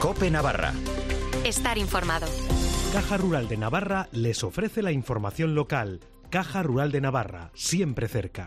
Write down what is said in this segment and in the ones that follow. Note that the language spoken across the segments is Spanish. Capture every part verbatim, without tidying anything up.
COPE Navarra. Estar informado. Caja Rural de Navarra les ofrece la información local. Caja Rural de Navarra, siempre cerca.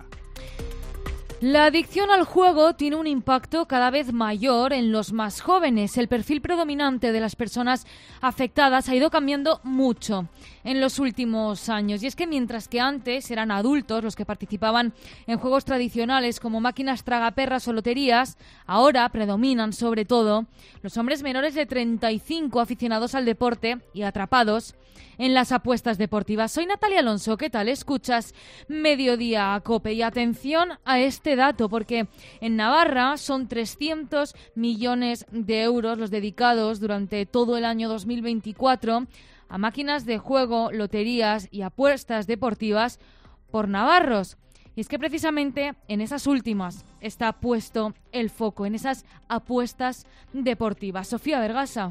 La adicción al juego tiene un impacto cada vez mayor en los más jóvenes. El perfil predominante de las personas afectadas ha ido cambiando mucho en los últimos años. Y es que mientras que antes eran adultos los que participaban en juegos tradicionales como máquinas tragaperras o loterías, ahora predominan sobre todo los hombres menores de treinta y cinco aficionados al deporte y atrapados en las apuestas deportivas. Soy Natalia Alonso, ¿qué tal? Escuchas Mediodía a COPE y atención a este dato porque en Navarra son trescientos millones de euros los dedicados durante todo el año dos mil veinticuatro a máquinas de juego, loterías y apuestas deportivas por navarros. Y es que precisamente en esas últimas está puesto el foco, en esas apuestas deportivas. Sofía Vergasa.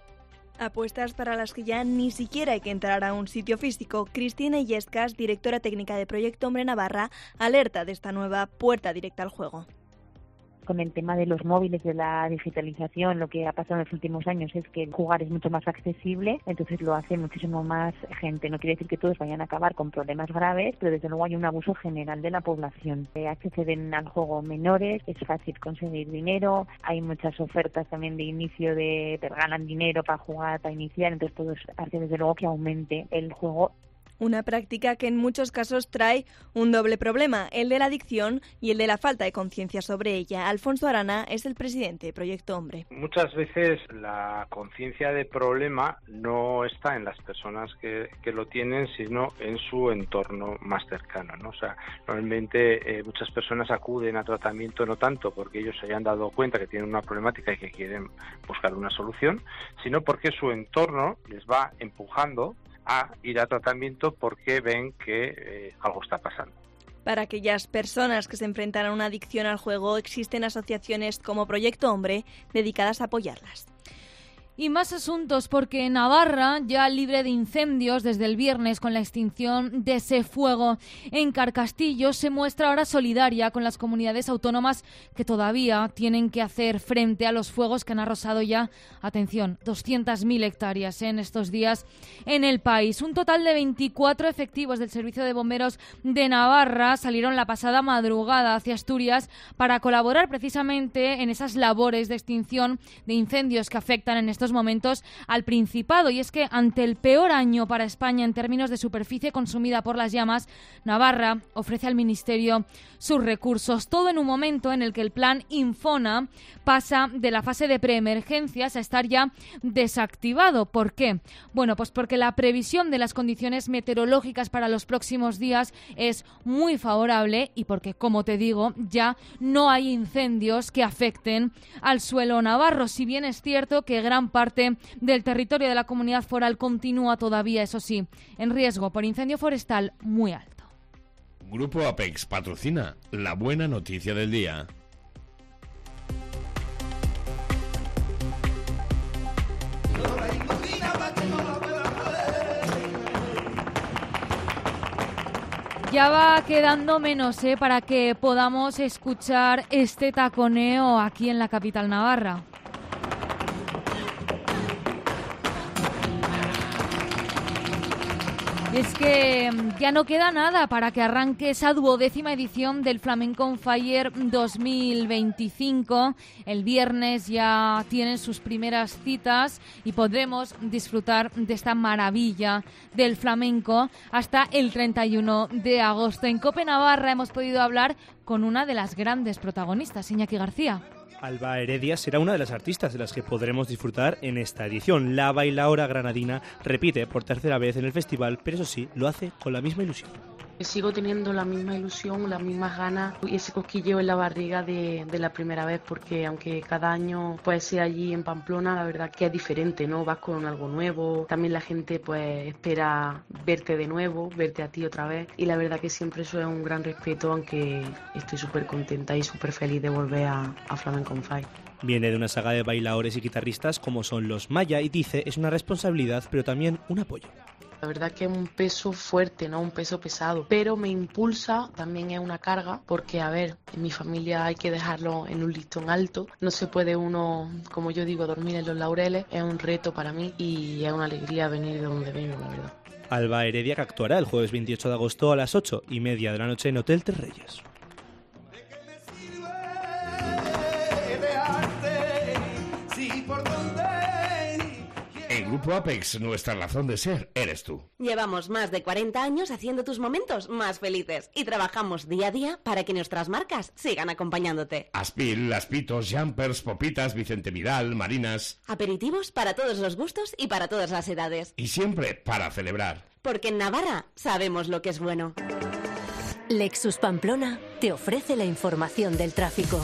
Apuestas para las que ya ni siquiera hay que entrar a un sitio físico. Cristina Illescas, directora técnica de Proyecto Hombre Navarra, alerta de esta nueva puerta directa al juego. Con el tema de los móviles, de la digitalización, lo que ha pasado en los últimos años es que jugar es mucho más accesible, entonces lo hace muchísimo más gente. No quiere decir que todos vayan a acabar con problemas graves, pero desde luego hay un abuso general de la población. Eh, acceden al juego menores, es fácil conseguir dinero, hay muchas ofertas también de inicio de te ganan dinero para jugar, para iniciar, entonces todo hace desde luego que aumente el juego. Una práctica que en muchos casos trae un doble problema, el de la adicción y el de la falta de conciencia sobre ella. Alfonso Arana es el presidente de Proyecto Hombre. Muchas veces la conciencia de problema no está en las personas que, que lo tienen, sino en su entorno más cercano, ¿no? O sea, normalmente eh, muchas personas acuden a tratamiento no tanto porque ellos se hayan dado cuenta que tienen una problemática y que quieren buscar una solución, sino porque su entorno les va empujando a ir a tratamiento porque ven que eh, algo está pasando. Para aquellas personas que se enfrentan a una adicción al juego, existen asociaciones como Proyecto Hombre dedicadas a apoyarlas. Y más asuntos porque Navarra, ya libre de incendios desde el viernes con la extinción de ese fuego en Carcastillo, se muestra ahora solidaria con las comunidades autónomas que todavía tienen que hacer frente a los fuegos que han arrasado ya, atención, doscientas mil hectáreas en estos días en el país. Un total de veinticuatro efectivos del Servicio de Bomberos de Navarra salieron la pasada madrugada hacia Asturias para colaborar precisamente en esas labores de extinción de incendios que afectan en estos momentos al Principado. Y es que ante el peor año para España en términos de superficie consumida por las llamas, Navarra ofrece al Ministerio sus recursos, todo en un momento en el que el plan Infona pasa de la fase de preemergencias a estar ya desactivado. ¿Por qué? Bueno, pues porque la previsión de las condiciones meteorológicas para los próximos días es muy favorable y porque, como te digo, ya no hay incendios que afecten al suelo navarro, si bien es cierto que gran parte del territorio de la comunidad foral continúa todavía, eso sí, en riesgo por incendio forestal muy alto. Grupo Apex patrocina la buena noticia del día. Ya va quedando menos ¿eh? para que podamos escuchar este taconeo aquí en la capital navarra. Es que ya no queda nada para que arranque esa duodécima edición del Flamenco on Fire dos mil veinticinco. El viernes ya tienen sus primeras citas y podremos disfrutar de esta maravilla del flamenco hasta el treinta y uno de agosto. En COPE Navarra hemos podido hablar con una de las grandes protagonistas, Iñaki García. Alba Heredia será una de las artistas de las que podremos disfrutar en esta edición. La bailaora granadina repite por tercera vez en el festival, pero eso sí, lo hace con la misma ilusión. Sigo teniendo la misma ilusión, las mismas ganas y ese cosquilleo en la barriga de, de la primera vez, porque aunque cada año pues sea allí en Pamplona, la verdad que es diferente, ¿no? Vas con algo nuevo, también la gente pues espera verte de nuevo, verte a ti otra vez, y la verdad que siempre eso es un gran respeto, aunque estoy súper contenta y súper feliz de volver a, a Flamenco on Fire. Viene de una saga de bailadores y guitarristas como son los Maya y dice es una responsabilidad pero también un apoyo. La verdad que es un peso fuerte, ¿no? Un peso pesado, pero me impulsa, también es una carga, porque a ver, en mi familia hay que dejarlo en un listón alto, no se puede uno, como yo digo, dormir en los laureles, es un reto para mí y es una alegría venir de donde vengo, la verdad. Alba Heredia, que actuará el jueves veintiocho de agosto a las ocho y media de la noche en Hotel Tres Reyes. En Grupo Apex, nuestra razón de ser eres tú. Llevamos más de cuarenta años haciendo tus momentos más felices y trabajamos día a día para que nuestras marcas sigan acompañándote. Aspil, Aspitos, Jumpers, Popitas, Vicente Vidal, Marinas. Aperitivos para todos los gustos y para todas las edades. Y siempre para celebrar. Porque en Navarra sabemos lo que es bueno. Lexus Pamplona te ofrece la información del tráfico.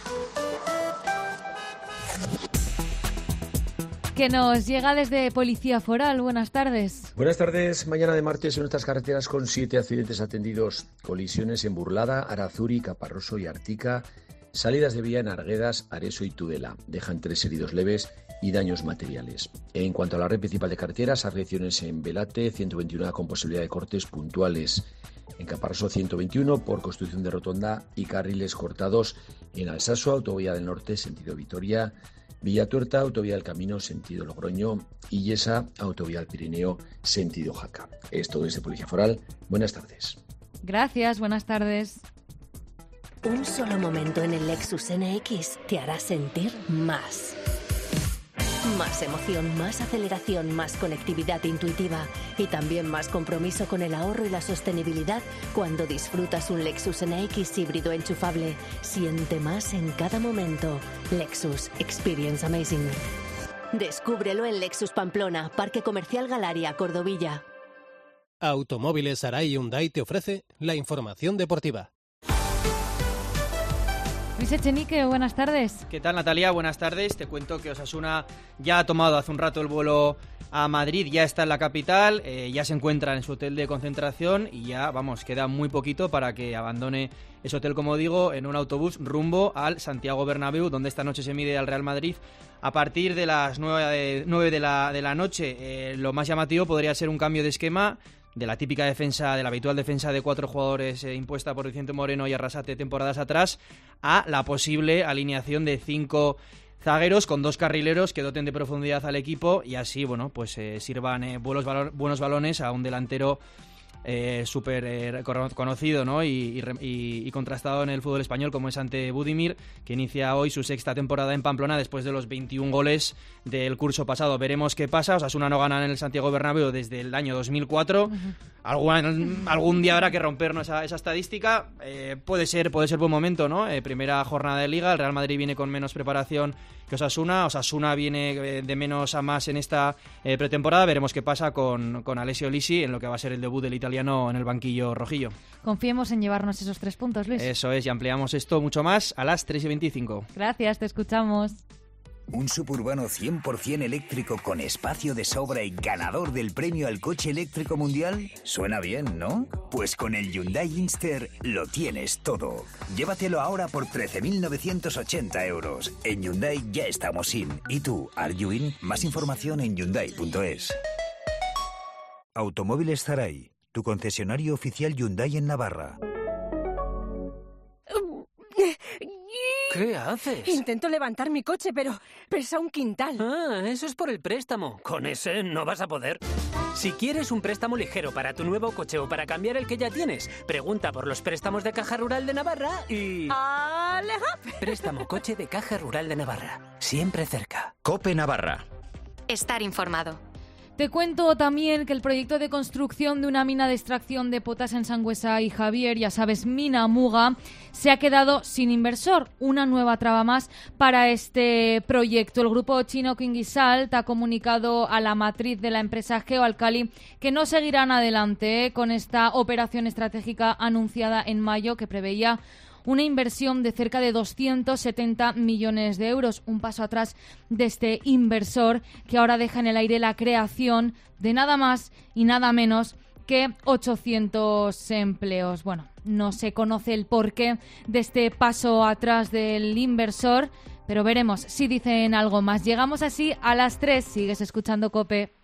Que nos llega desde Policía Foral. Buenas tardes. Buenas tardes. Mañana de martes en nuestras carreteras con siete accidentes atendidos. Colisiones en Burlada, Arazuri, Caparroso y Artica. Salidas de vía en Arguedas, Areso y Tudela. Dejan tres heridos leves y daños materiales. En cuanto a la red principal de carreteras, afecciones en Velate, ciento veintiuno con posibilidad de cortes puntuales. En Caparroso ciento veintiuno por construcción de rotonda y carriles cortados. En Alsasua, autovía del norte, sentido Vitoria. Villatuerta, autovía del Camino, sentido Logroño, y Yesa, autovía del Pirineo, sentido Jaca. Esto desde Policía Foral. Buenas tardes. Gracias, buenas tardes. Un solo momento en el Lexus N X te hará sentir más. Más emoción, más aceleración, más conectividad intuitiva y también más compromiso con el ahorro y la sostenibilidad cuando disfrutas un Lexus N X híbrido enchufable. Siente más en cada momento. Lexus Experience Amazing. Descúbrelo en Lexus Pamplona, Parque Comercial Galaria, Cordovilla. Automóviles Arai Hyundai te ofrece la información deportiva. Luis Echenique, buenas tardes. ¿Qué tal, Natalia? Buenas tardes. Te cuento que Osasuna ya ha tomado hace un rato el vuelo a Madrid, ya está en la capital, eh, ya se encuentra en su hotel de concentración y ya, vamos, queda muy poquito para que abandone ese hotel, como digo, en un autobús rumbo al Santiago Bernabéu, donde esta noche se mide al Real Madrid a partir de las nueve de la, de la noche. Eh, lo más llamativo podría ser un cambio de esquema de la típica defensa, de la habitual defensa de cuatro jugadores eh, impuesta por Vicente Moreno y Arrasate temporadas atrás, a la posible alineación de cinco zagueros con dos carrileros que doten de profundidad al equipo y así, bueno, pues eh, sirvan eh, buenos, balo- buenos balones a un delantero eh, súper eh, conocido, ¿no? y, y, y contrastado en el fútbol español, como es Ante Budimir, que inicia hoy su sexta temporada en Pamplona después de los veintiún goles del curso pasado. Veremos qué pasa. Osasuna no gana en el Santiago Bernabéu desde el año dos mil cuatro. Uh-huh. Algún, algún día habrá que rompernos esa, esa estadística. Eh, puede ser puede ser buen momento, ¿no? Eh, primera jornada de Liga, el Real Madrid viene con menos preparación que Osasuna. Osasuna viene de menos a más en esta eh, pretemporada. Veremos qué pasa con, con Alessio Lisi en lo que va a ser el debut del italiano en el banquillo rojillo. Confiemos en llevarnos esos tres puntos, Luis. Eso es, y ampliamos esto mucho más a las tres y veinticinco. Gracias, te escuchamos. Un suburbano cien por ciento eléctrico con espacio de sobra y ganador del premio al coche eléctrico mundial. Suena bien, ¿no? Pues con el Hyundai Inster lo tienes todo. Llévatelo ahora por trece mil novecientos ochenta euros. En Hyundai ya estamos in. ¿Y tú, are you in? Más información en hyundai punto es. Automóviles Zaray, tu concesionario oficial Hyundai en Navarra. ¿Qué haces? Intento levantar mi coche, pero pesa un quintal. Ah, eso es por el préstamo. Con ese no vas a poder. Si quieres un préstamo ligero para tu nuevo coche o para cambiar el que ya tienes, pregunta por los préstamos de Caja Rural de Navarra y... ¡Aleja! Préstamo coche de Caja Rural de Navarra. Siempre cerca. COPE Navarra. Estar informado. Te cuento también que el proyecto de construcción de una mina de extracción de potas en Sangüesa y Javier, ya sabes, Mina Muga, se ha quedado sin inversor. Una nueva traba más para este proyecto. El grupo chino Kingisalt ha comunicado a la matriz de la empresa Geoalcali que no seguirán adelante eh, con esta operación estratégica anunciada en mayo que preveía una inversión de cerca de doscientos setenta millones de euros, un paso atrás de este inversor que ahora deja en el aire la creación de nada más y nada menos que ochocientos empleos. Bueno, no se conoce el porqué de este paso atrás del inversor, pero veremos si dicen algo más. Llegamos así a las tres. Sigues escuchando COPE.